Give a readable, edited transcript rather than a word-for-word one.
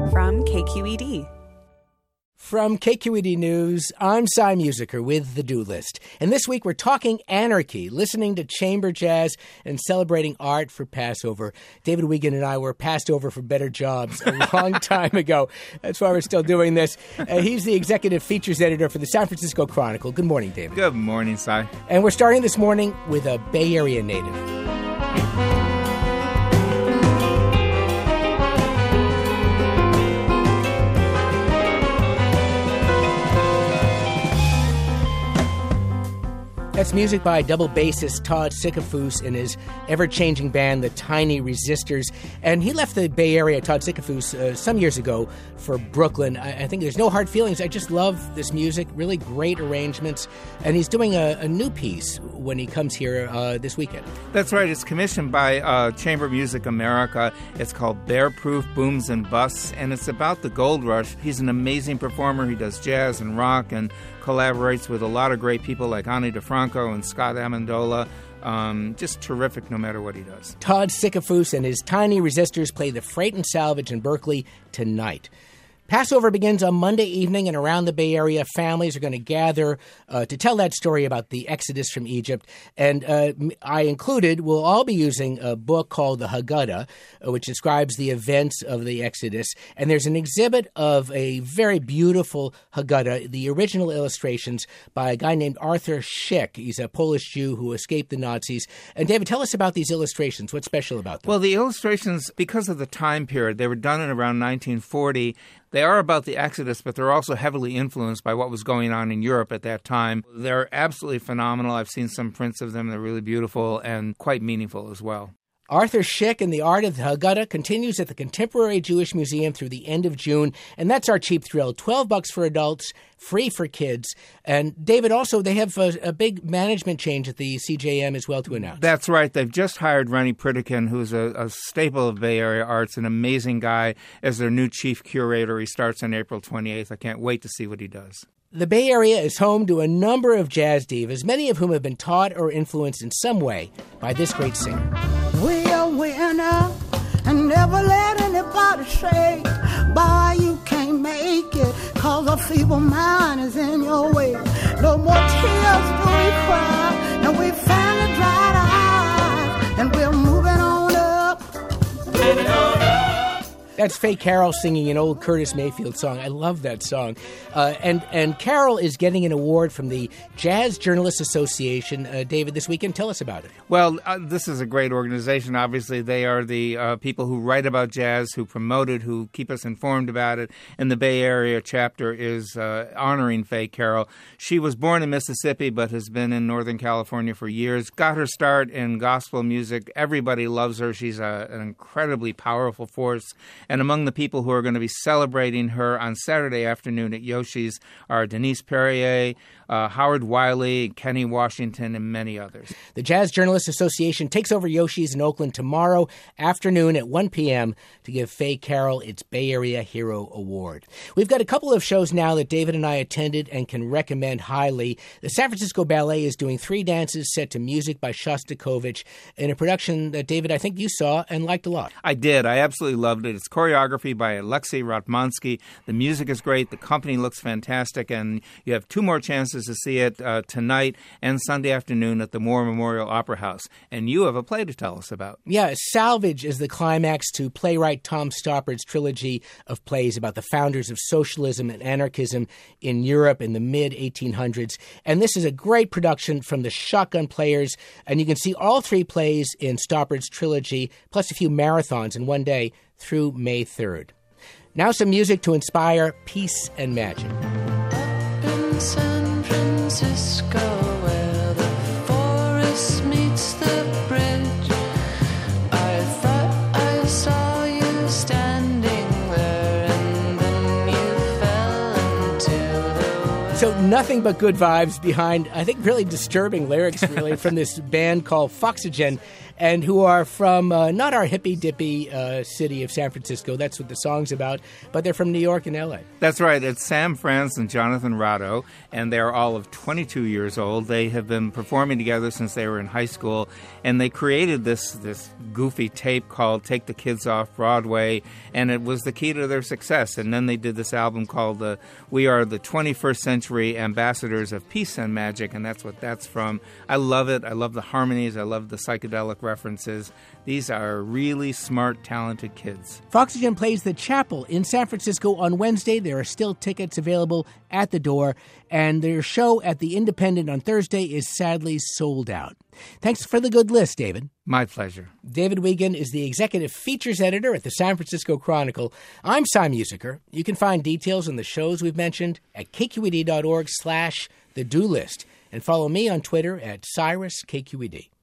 from KQED. From KQED News, I'm Cy Musiker with The Do List. And this week we're talking anarchy, listening to chamber jazz and celebrating art for Passover. David Wiegand and I were passed over for better jobs a long time ago. That's why we're still doing this. He's the executive features editor for the San Francisco Chronicle. Good morning, David. Good morning, Cy. And we're starting this morning with a Bay Area native. That's music by double bassist Todd Sickafoose and his ever-changing band, the Tiny Resistors. And he left the Bay Area, Todd Sickafoose, some years ago for Brooklyn. I think there's no hard feelings. I just love this music, really great arrangements. And he's doing a new piece when he comes here this weekend. That's right. It's commissioned by Chamber Music America. It's called Bear-Proof Booms and Busts, and it's about the gold rush. He's an amazing performer. He does jazz and rock and collaborates with a lot of great people like Ani DeFranco and Scott Amendola. Just terrific no matter what he does. Todd Sickafoose and his Tiny Resistors play the Freight and Salvage in Berkeley tonight. Passover begins on Monday evening, and around the Bay Area, families are going to gather to tell that story about the Exodus from Egypt. And I included, we'll all be using a book called the Haggadah, which describes the events of the Exodus. And there's an exhibit of a very beautiful Haggadah, the original illustrations by a guy named Arthur Szyk. He's a Polish Jew who escaped the Nazis. And David, tell us about these illustrations. What's special about them? Well, the illustrations, because of the time period, they were done in around 1940. They are about the Exodus, but they're also heavily influenced by what was going on in Europe at that time. They're absolutely phenomenal. I've seen some prints of them. They're really beautiful and quite meaningful as well. Arthur Szyk and the Art of the Haggadah continues at the Contemporary Jewish Museum through the end of June, and that's our cheap thrill. $12 for adults, free for kids. And David, also, they have a big management change at the CJM as well to announce. That's right. They've just hired Rennie Pritikin, who's a staple of Bay Area arts, an amazing guy, as their new chief curator. He starts on April 28th. I can't wait to see what he does. The Bay Area is home to a number of jazz divas, many of whom have been taught or influenced in some way by this great singer. We are winner and never let anybody say, boy, you can't make it, cause a feeble mind is in your way. No more tears do we cry, and we finally dried our eyes, and we're moving on up. Moving on up. That's Faye Carroll singing an old Curtis Mayfield song. I love that song. And Carroll is getting an award from the Jazz Journalists Association. David, this weekend, tell us about it. Well, this is a great organization. Obviously, they are the people who write about jazz, who promote it, who keep us informed about it. And the Bay Area chapter is honoring Faye Carroll. She was born in Mississippi, but has been in Northern California for years. Got her start in gospel music. Everybody loves her. She's an incredibly powerful force. And among the people who are going to be celebrating her on Saturday afternoon at Yoshi's are Denise Perrier, Howard Wiley, Kenny Washington, and many others. The Jazz Journalists Association takes over Yoshi's in Oakland tomorrow afternoon at 1 p.m. to give Faye Carroll its Bay Area Hero Award. We've got a couple of shows now that David and I attended and can recommend highly. The San Francisco Ballet is doing 3 dances set to music by Shostakovich in a production that, David, I think you saw and liked a lot. I did. I absolutely loved it. It's choreography by Alexei Ratmansky. The music is great. The company looks fantastic. And you have 2 more chances to see it tonight and Sunday afternoon at the Moore Memorial Opera House. And you have a play to tell us about. Yeah, Salvage is the climax to playwright Tom Stoppard's trilogy of plays about the founders of socialism and anarchism in Europe in the mid-1800s. And this is a great production from the Shotgun Players. And you can see all 3 plays in Stoppard's trilogy, plus a few marathons in one day through May 3rd. Now some music to inspire peace and magic. Up in San Francisco, where the forest meets the bridge, I thought I saw you standing there, and then you fell into the wind. So Nothing but good vibes behind, I think, really disturbing lyrics, really, from this band called Foxygen, and who are from not our hippy-dippy city of San Francisco. That's what the song's about, but they're from New York and L.A. That's right. It's Sam Franz and Jonathan Rado, and they're all of 22 years old. They have been performing together since they were in high school, and they created this goofy tape called Take the Kids Off Broadway, and it was the key to their success. And then they did this album called We Are the 21st Century Ambassadors of Peace and Magic, and that's what that's from. I love it. I love the harmonies. I love the psychedelic references. These are really smart, talented kids. Foxygen plays the Chapel in San Francisco on Wednesday. There are still tickets available at the door, and their show at the Independent on Thursday is sadly sold out. Thanks for the good list, David. My pleasure. David Wiegand is the executive features editor at the San Francisco Chronicle. I'm Cy Musiker. You can find details on the shows we've mentioned at kqed.org/the-do list, and follow me on Twitter at CyrusKQED.